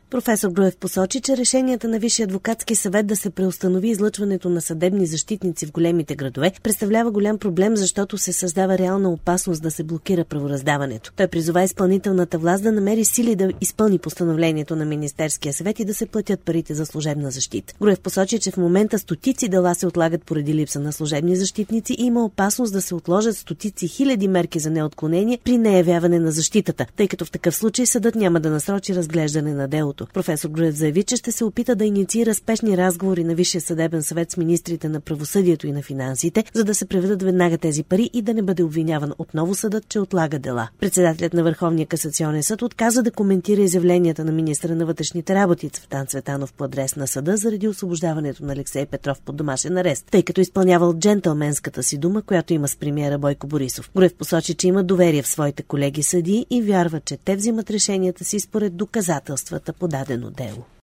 Професор Груев посочи, че решенията на Висшия адвокатски съвет да се преустанови излъчването на съдебни защитници в големите градове представлява голям проблем, защото се създава реална опасност да се блокира правораздаването. Той призова изпълнителната власт да намери сили да изпълни постановлението на Министерския съвет и да се платят парите за служебна защита. Груев посочи, че в момента стотици дела се отлагат поради липса на служебни защитници и има опасност да се отложат стотици хиляди мерки за неотклонение при неявяване на защитата, тъй като в такъв случай съдът няма да насрочи разглеждане на делото. Професор Груев заяви, че ще се опита да инициира спешни разговори на Висшия съдебен съвет с министрите на правосъдието и на финансите, за да се преведат веднага тези пари и да не бъде обвиняван отново съдът, че отлага дела. Председателят на Върховния касационен съд отказа да коментира изявленията на министъра на вътрешните работи Цветан Цветанов по адрес на съда заради освобождаването на Алексей Петров под домашен арест, тъй като изпълнявал джентълменската си дума, която има с премиера Бойко Борисов. Груев посочи, че има доверие в своите колеги съдии и вярва, че те взимат решенията си според доказателствата по дадено дело.